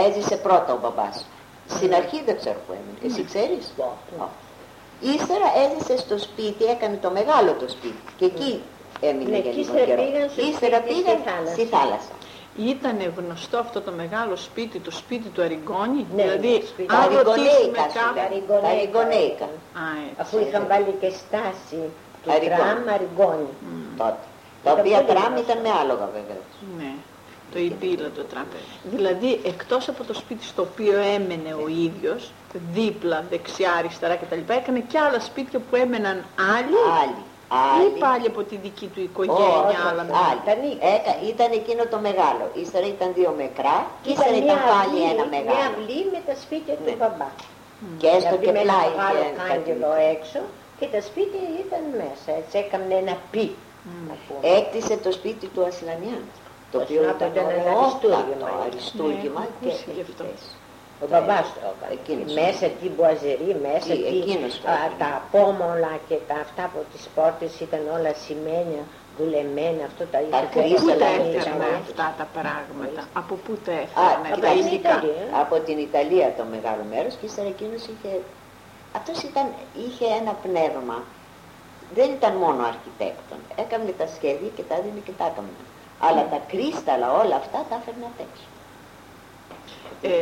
έζησε πρώτα ο μπαμπάς. Στην αρχή δεν ξέρω που έμεινε. Εσύ ξέρεις? Ύστερα έζησε στο σπίτι, έκανε το μεγάλο το σπίτι και εκεί έμεινε για λίγο καιρό. Ύστερα πήγαν στη θάλασσα. Ήταν γνωστό αυτό το μεγάλο σπίτι, το σπίτι του Αριγκόνη, Ναι, δηλαδή Τα Αριγκονέικα, Τα Αριγκονέικα. Αφού είχαν βάλει και στάση του τραμ Αριγκόνη. Τότε. Τα οποία τραμ ήταν με άλογα βέβαια. Ναι, το υπήλατο τραμ. Δηλαδή εκτός από το σπίτι στο οποίο έμενε ο ίδιος, δίπλα, δεξιά, αριστερά κτλ. Έκανε και άλλα σπίτια που έμεναν άλλοι. Ή πάλι από τη δική του οικογένεια, άλλα ήταν εκείνο το μεγάλο. Ύστερα ήταν δύο μικρά και ύστερα ήταν πάλι ένα μεγάλο. Μια αυλή με τα σπίτια του μπαμπά. Και έστω και πλάι. Με ένα μεγάλο κάντιλο έξω και τα σπίτια ήταν μέσα. Έτσι έκανε ένα πι. Έκτισε το σπίτι του Ασλανιάν. Το οποίο ήταν ένα αριστούργημα και ο μπαμπάς το έκανε. Μέσα την μπουαζερή, μέσα τα απόμολα και τα αυτά από τις πόρτες ήταν όλα σημαίνια, δουλεμένα, αυτό τα είχε. Πού τα έφεραν αυτά τα πράγματα, από πού τα έφεραν τα υλικά? Από την Ιταλία το μεγάλο μέρος και ύστερα εκείνος είχε ένα πνεύμα. Δεν ήταν μόνο αρχιτέκτον, έκανε τα σχέδια και τα έδινε και τα έκαμε. Αλλά τα κρίσταλα όλα αυτά τα έφερνε απ' έξω.